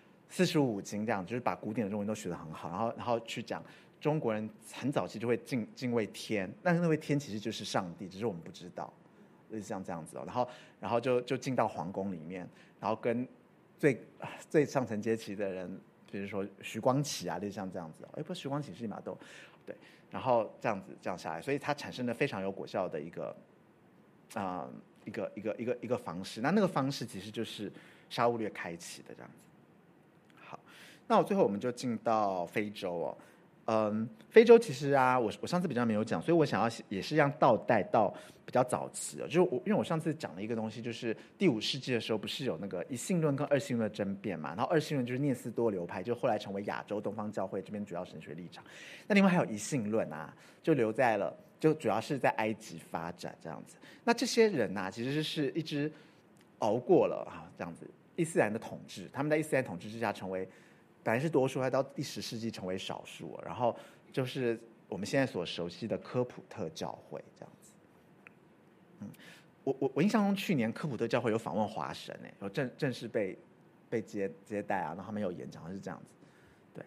45经这样，就是把古典的中文都学得很好，然后去讲中国人很早期就会敬畏天，但是那位天其实就是上帝，只是我们不知道，就是像这样子然后就进到皇宫里面，然后跟最上层阶级的人，比如说徐光启类似像这样子，不是徐光启是利玛窦，对，然后这样下来，所以它产生了非常有果效的一个一个方式。那个方式其实就是沙乌略开启的这样子。那最后我们就进到非洲非洲其实我上次比较没有讲，所以我想要也是让倒带到比较早期就是因为我上次讲了一个东西，就是第5世纪的时候不是有那个一信论跟二信论争辩嘛，然后二信论就是聂斯多流派，就后来成为亚洲东方教会这边主要神学立场。那另外还有一信论就留在了，就主要是在埃及发展这样子。那这些人其实是一直熬过了这样子伊斯兰的统治，他们在伊斯兰统治之下成为本来是多数，还到第10世纪成为少数然后就是我们现在所熟悉的科普特教会这样子。我印象中去年科普特教会有访问华神有正式被接待然后他们有演讲是这样子。对，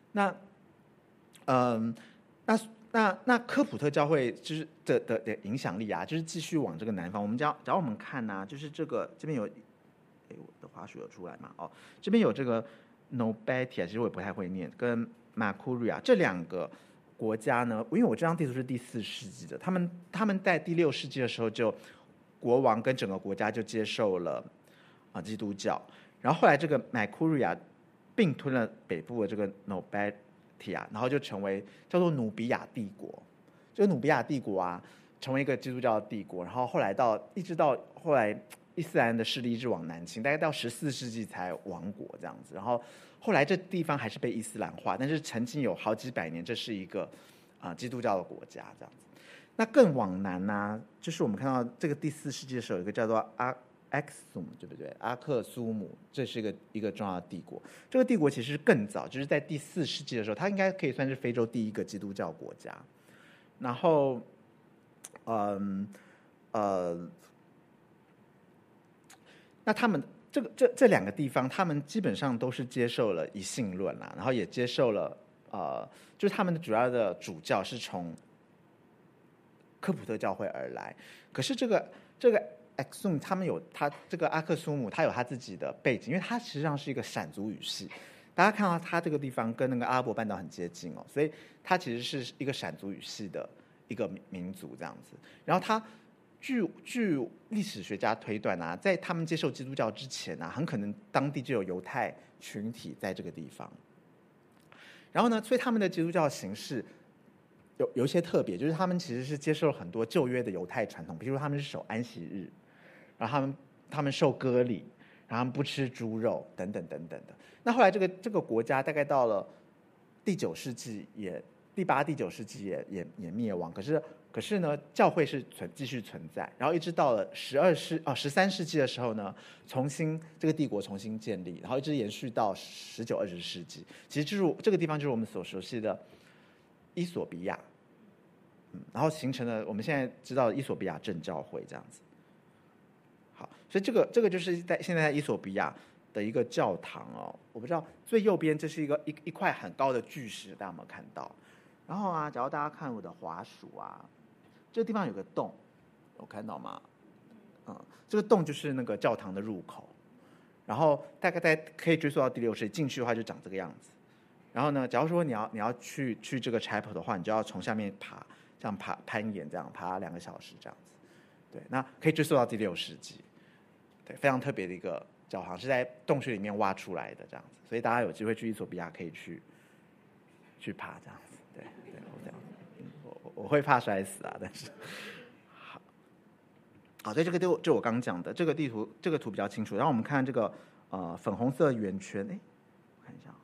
那科普特教会就是的影响力就是继续往这个南方。假如我们看就是这边有我的滑鼠有出来嘛？这边有这个 Nobatia， 其实我也不太会念，跟 Makuria 这2个国家呢，因为我这张地图是第4世纪的，他们在第6世纪的时候就国王跟整个国家就接受了基督教，然后后来这个 Makuria 并吞了北部的这个 Nobatia， 然后就成为叫做努比亚帝国。这个努比亚帝国啊，成为一个基督教的帝国，然后后来一直到后来伊斯兰的势力一直往南侵，大概到14世纪才亡国这样子。然后后来这地方还是被伊斯兰化，但是曾经有好几百年这是一个基督教的国家这样子。那更往南呢，就是我们看到这个第4世纪的时候，有一个叫做Aksum， 对不对？阿克苏姆，这是一个重要的帝国。这个帝国其实更早，就是在第4世纪的时候，它应该可以算是非洲第一个基督教国家。然后，那他们这2个地方，他们基本上都是接受了一信论啦，然后也接受了就是他们的主要的主教是从科普特教会而来。可是这个 Aksum 他这个阿克苏姆，他有他自己的背景，因为他实际上是一个闪族语系。大家看到它这个地方跟那个阿拉伯半岛很接近所以它其实是一个闪族语系的一个民族这样子。然后它据历史学家推断啊，在他们接受基督教之前啊，很可能当地就有犹太群体在这个地方。然后呢，所以他们的基督教形式有一些特别，就是他们其实是接受了很多旧约的犹太传统，比如说他们是守安息日，然后他们受割礼，然后他们不吃猪肉等等等等的。那后来这个国家大概到了第9世纪第8、第9世纪也灭亡，可是呢，教会是继续存在，然后一直到了13世纪的时候呢，这个帝国重新建立，然后一直延续到19、20世纪。其实就是这个地方就是我们所熟悉的伊索比亚，然后形成了我们现在知道的伊索比亚正教会这样子。好，所以这个就是现在在伊索比亚的一个教堂我不知道最右边这是一块很高的巨石，大家有没有看到？然后啊，假如大家看我的滑鼠啊，这个地方有个洞，有看到吗？这个洞就是那个教堂的入口，然后大概可以追溯到第6世纪，进去的话就长这个样子。然后呢，假如说你要去这个 chapel 的话，你就要从下面爬，这样攀岩，这样爬2个小时这样子。对，那可以追溯到第6世纪，对，非常特别的一个教堂，是在洞穴里面挖出来的这样子。所以大家有机会去伊索比亚可以去爬这样子。对，我这样我会怕摔死啊，但是好，所以这个就我刚刚讲的这个地图，这个图比较清楚。然后我们看这个粉红色圆圈，我看一下。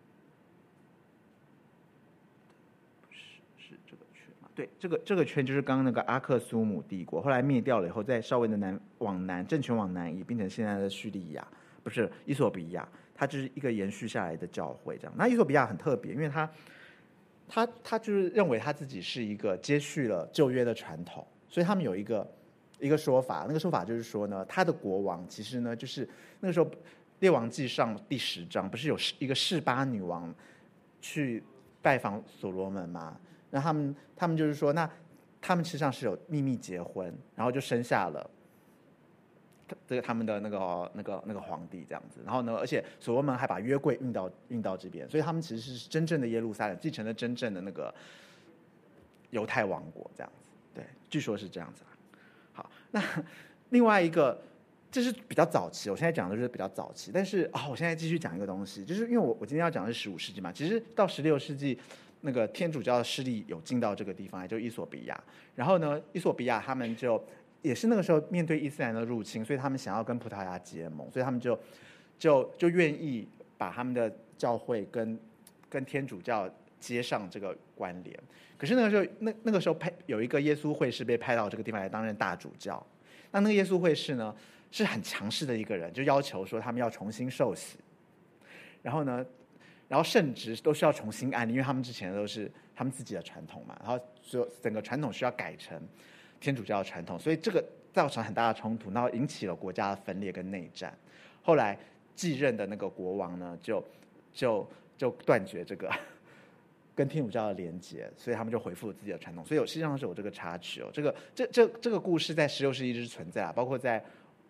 是这个圈吗？对，这个圈就是刚刚那个阿克苏姆帝国，后来灭掉了以后，再稍微的往南，政权往南移，变成现在的叙利亚，不是伊索比亚，它就是一个延续下来的教会这样。那伊索比亚很特别，因为他就是认为他自己是一个接续了旧约的传统，所以他们有一个说法，那个说法就是说呢，他的国王其实呢，就是那个时候列王纪上第10章不是有一个示巴女王去拜访所罗门吗？那他们就是说，那他们实际上是有秘密结婚，然后就生下了他们的那个皇帝这样子。然后呢，而且所罗门还把约柜运到这边，所以他们其实是真正的耶路撒冷，继承了真正的那个犹太王国这样子。对，据说是这样子。好，那另外一个这是比较早期，我现在讲的就是比较早期，但是我现在继续讲一个东西，就是因为我今天要讲的是15世纪嘛，其实到16世纪，那个天主教的势力有进到这个地方，也就伊索比亚。然后呢，伊索比亚他们也是那个时候面对伊斯兰的入侵，所以他们想要跟葡萄牙结盟，所以他们就愿意把他们的教会跟天主教接上这个关联。可是那个时候，那个时候有一个耶稣会士被派到这个地方来担任大主教。那个耶稣会士呢是很强势的一个人，就要求说他们要重新受洗，然后圣职都需要重新安立，因为他们之前都是他们自己的传统嘛，然后整个传统需要改成天主教的传统，所以这个造成很大的冲突，然后引起了国家的分裂跟内战。后来继任的那个国王呢，就断绝这个跟天主教的连结，所以他们就恢复了自己的传统。所以实际上是有这个插曲这个故事在16世纪一直存在包括在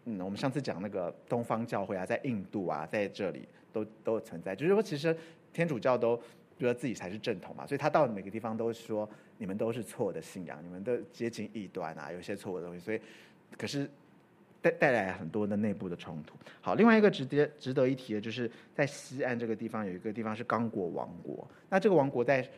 我们上次讲那个东方教会啊，在印度啊，在这里都存在，就是说其实天主教都觉得自己才是正统嘛，所以他到每个地方都说你们都是错的信仰，你们都接近异端啊，有一些错误的东西，所以可是带来很多的内部的冲突。好，另外一个值得一提的就是在西岸这个地方有一个地方是刚果王国，那这个王国在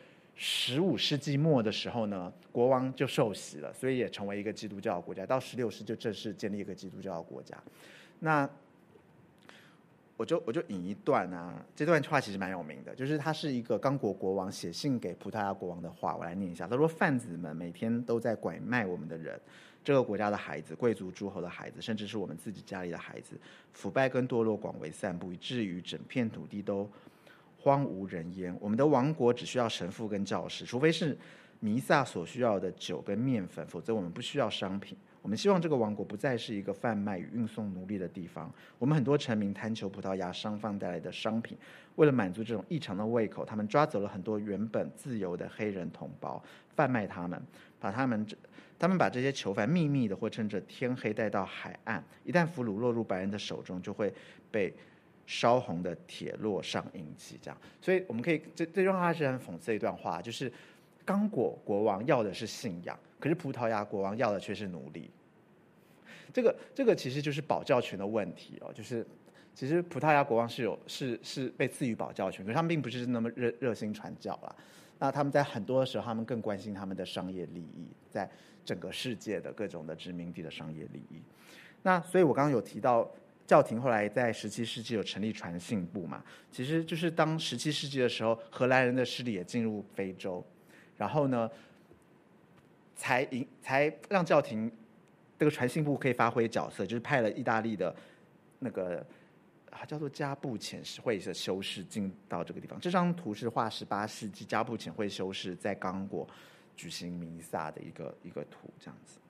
15世纪末的时候呢，国王就受洗了，所以也成为一个基督教的国家。到16世就正式建立一个基督教的国家。那我就引一段啊，这段话其实蛮有名的，就是他是一个刚果国王写信给葡萄牙国王的话，我来念一下。他说：“贩子们每天都在拐卖我们的人，这个国家的孩子、贵族诸侯的孩子，甚至是我们自己家里的孩子，腐败跟堕落广为散布，以至于整片土地都荒无人烟。我们的王国只需要神父跟教士，除非是弥撒所需要的酒跟面粉，否则我们不需要商品。我们希望这个王国不再是一个贩卖与运送奴隶的地方。我们很多臣民贪求葡萄牙商贩带来的商品，为了满足这种异常的胃口，他们抓走了很多原本自由的黑人同胞，贩卖他们，他们把这些囚犯秘密的或趁着天黑带到海岸，一旦俘虏落入白人的手中，就会被烧红的铁烙上印记。这样，所以我们可以这段话是很讽刺的一段话，就是刚果国王要的是信仰，可是葡萄牙国王要的却是奴隶。这个其实就是保教权的问题哦，就是其实葡萄牙国王是被赐予保教权，可是他们并不是那么热心传教啦。那他们在很多的时候，他们更关心他们的商业利益，在整个世界的各种的殖民地的商业利益。那所以我刚刚有提到，教廷后来在17世纪有成立传信部嘛，其实就是当17世纪的时候，荷兰人的势力也进入非洲，然后呢，才让教廷这个传信部可以发挥角色，就是派了意大利的那个叫做加布遣会的修士进到这个地方。这张图是画18世纪加布遣会修士在刚果举行弥撒的一个图，这样子。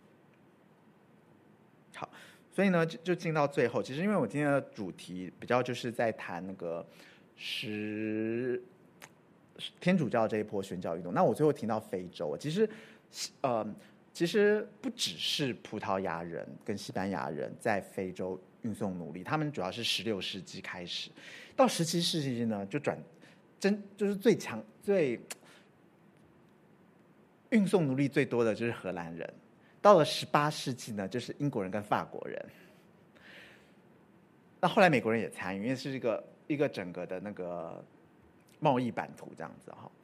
好，所以呢就进到最后，其实因为我今天的主题比较就是在谈那个天主教这一波宣教运动，那我最后提到非洲，其实不只是葡萄牙人跟西班牙人在非洲运送奴隶，他们主要是16世纪开始，到17世纪呢就就是最运送奴隶最多的就是荷兰人，到了18世纪呢就是英国人跟法国人，那后来美国人也参与，因为是一个整个的那个贸易版图这样子哈。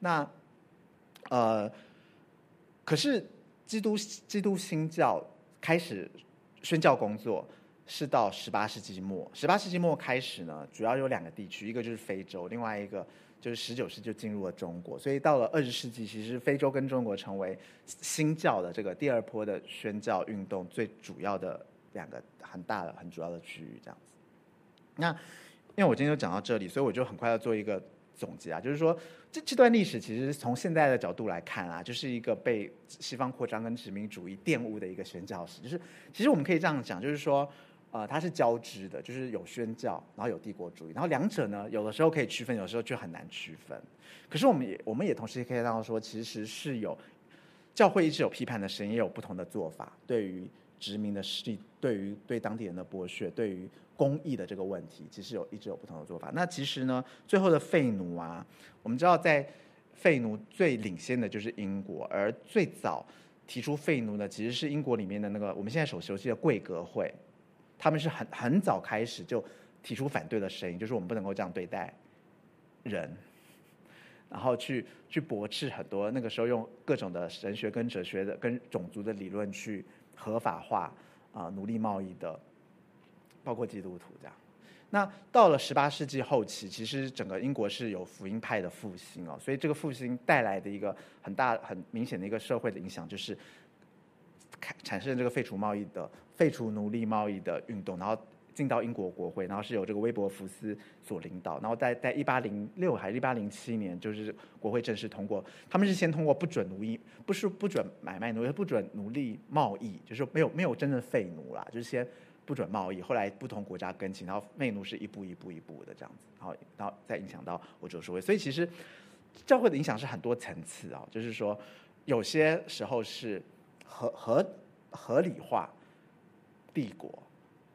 那可是基督新教开始宣教工作是到18世纪末。18世纪末开始呢，主要有2个地区，一个就是非洲，另外一个就是19世纪就进入了中国。所以到了20世纪，其实非洲跟中国成为新教的这个第2波的宣教运动最主要的2个很大的、很主要的区域，这样子。那因为我今天就讲到这里，所以我就很快要做一个总结啊，就是说这段历史其实从现在的角度来看啊，就是一个被西方扩张跟殖民主义玷污的一个宣教史。就是其实我们可以这样讲，就是说它是交织的，就是有宣教，然后有帝国主义，然后2者呢有的时候可以区分，有的时候就很难区分。可是我们也同时可以看到说，其实是有教会一直有批判的声音，也有不同的做法，对于殖民的势力，对当地人的剥削，对于公益的这个问题，其实一直有不同的做法。那其实呢，最后的废奴啊，我们知道在废奴最领先的就是英国，而最早提出废奴的其实是英国里面的那个我们现在所熟悉的贵格会，他们是很早开始就提出反对的声音，就是我们不能够这样对待人，然后去驳斥很多那个时候用各种的神学跟哲学的跟种族的理论去合法化奴隶贸易的，包括基督徒这样。那到了18世纪后期，其实整个英国是有福音派的复兴哦，所以这个复兴带来的一个很明显的一个社会的影响，就是产生这个废除奴隶贸易的运动，然后进到英国国会，然后是由这个威伯福斯所领导，然后在1806还是1807年，就是国会正式通过。他们是先通过不准买卖奴隶，不准奴隶贸易，就是没有真正废奴啦，就是先不准贸易。后来不同国家跟进，然后废奴是一步的这样子，然后再影响到欧洲社会。所以其实教会的影响是很多层次啊，就是说有些时候是合理化帝国。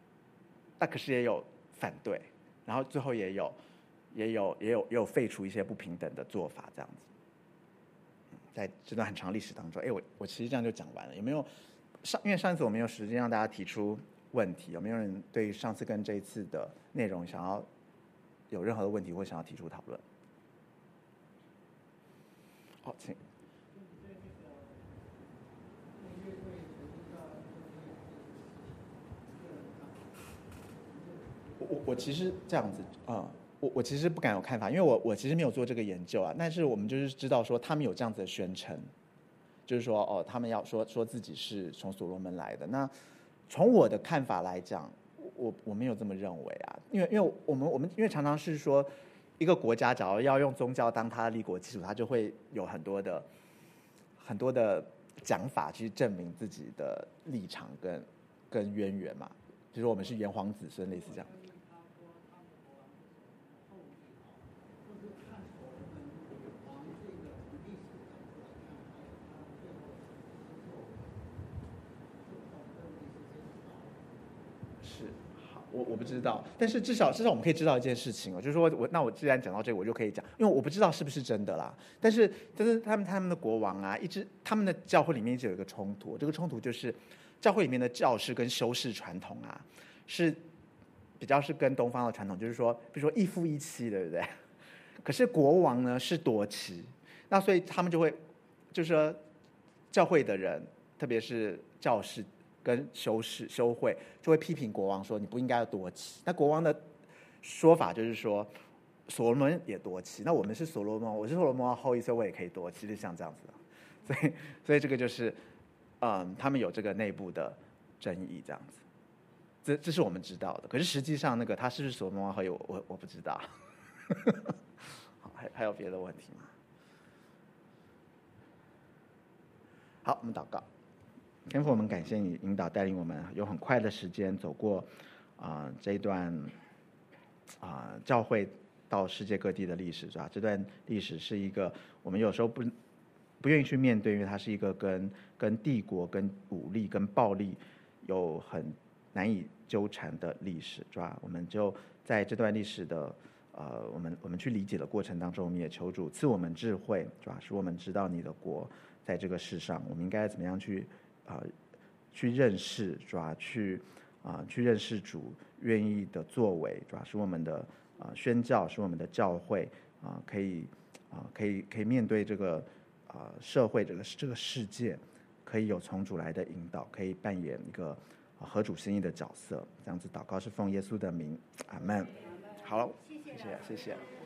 那可是也有反对，然后最后也有废除一些不平等的做法，这样子。在这段很长历史当中，我其实这样就讲完了。有没有因为上一次我没有时间让大家提出问题，有没有人对上次跟这一次的内容想要有任何的问题或想要提出讨论？好，请。我其实这样子我其实不敢有看法，因为我其实没有做这个研究啊。但是我们就是知道说他们有这样子的宣称，就是说他们要说自己是从所罗门来的。那从我的看法来讲，我没有这么认为啊，因为我们因为常常是说一个国家假如要用宗教当它的立国基础，它就会有很多的讲法去证明自己的立场跟渊源嘛，就是我们是炎黄子孙，类似这样。是，好，我不知道，但是至少我们可以知道一件事情就是说我既然讲到这个，我就可以讲，因为我不知道是不是真的啦。但是他们的国王啊，他们的教会里面一直有一个冲突，这个冲突就是教会里面的教士跟修士传统啊，是比较是跟东方的传统，就是说，比如说一夫一妻，对不对？可是国王呢是多妻，那所以他们就会，就是说，教会的人，特别是教士跟修会，就会批评国王说你不应该要多妻。那国王的说法就是说，所罗门也多妻，那我们是所罗门，我是所罗门的后裔，所以我也可以多妻，就像这样子的。所以这个就是，他们有这个内部的争议，这样子。这是我们知道的，可是实际上那个他是不是所罗门王后裔，我不知道。好，还有别的问题吗？好，我们祷告。天父，我们感谢你引导带领我们，有很快的时间走过这一段教会到世界各地的历史，是吧？这段历史是一个我们有时候不愿意去面对，因为它是一个跟帝国、跟武力、跟暴力有很难以纠缠的历史，是吧？我们就在这段历史的我们去理解的过程当中，我们也求主赐我们智慧，是吧？使我们知道你的国在这个世上，我们应该怎么样去认识，是吧？去认识主愿意的作为，是吧？使我们的宣教，使我们的教会可以面对这个社会这个世界，可以有从主来的引导，可以扮演一个合主心意的角色。这样子祷告是奉耶稣的名，阿们。好了，谢谢。